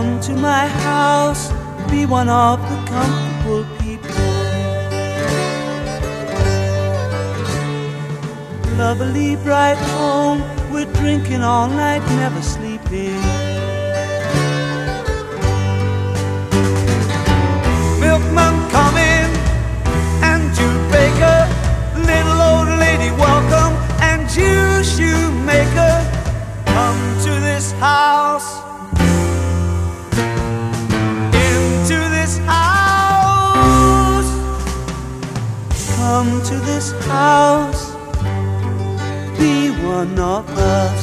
Come to my house, be one of the comfortable people. Lovely bright home, we're drinking all night, never sleeping. Milkman coming, and you baker, little old lady welcome, and you shoemaker, come to this house. Into this house. Come to this house, be one of us.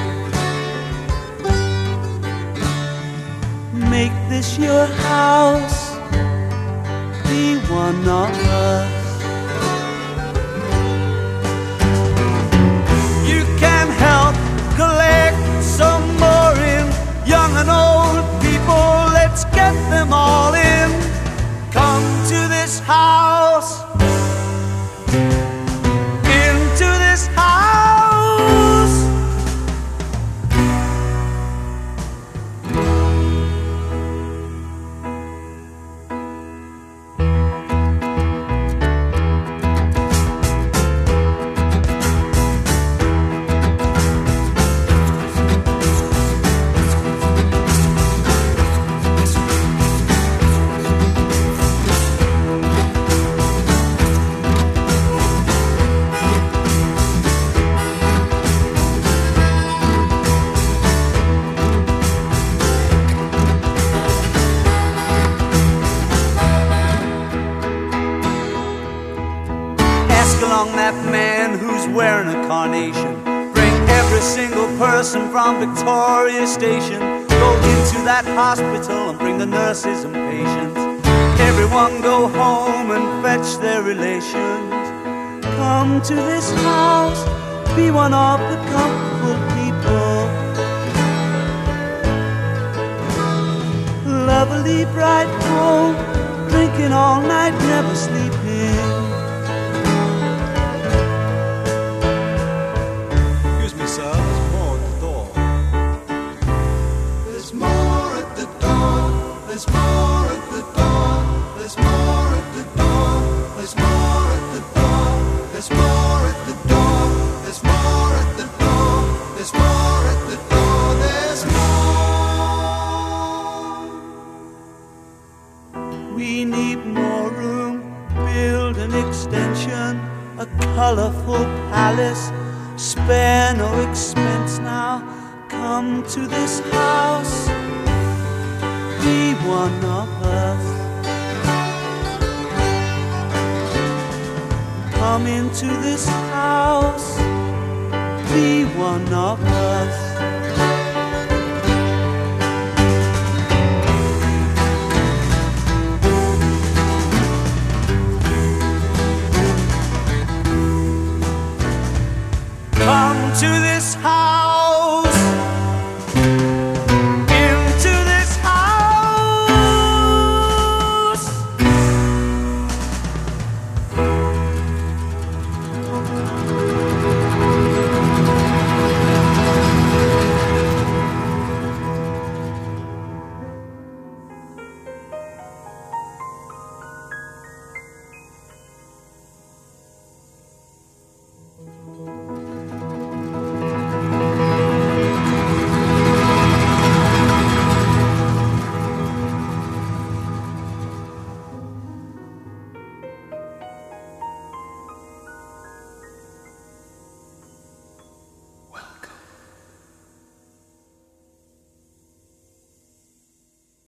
Make this your house, be one of us. You can help collect some more in, young and old people, let's get them all in. Come to this house, into this house. Along that man who's wearing a carnation. Bring every single person from Victoria Station. Go into that hospital and bring the nurses and patients. Everyone go home and fetch their relations. Come to this house, be one of the comfortable people. Lovely bright home, drinking all night, never sleeping. There's more at the door. There's more at the door. There's more at the door. There's more at the door. There's more at the door. There's more at the door. There's more at the door. There's more. We need more room, build an extension, a colorful palace, spare no expense now. Come to this house, be one of us. Come into this house, be one of us.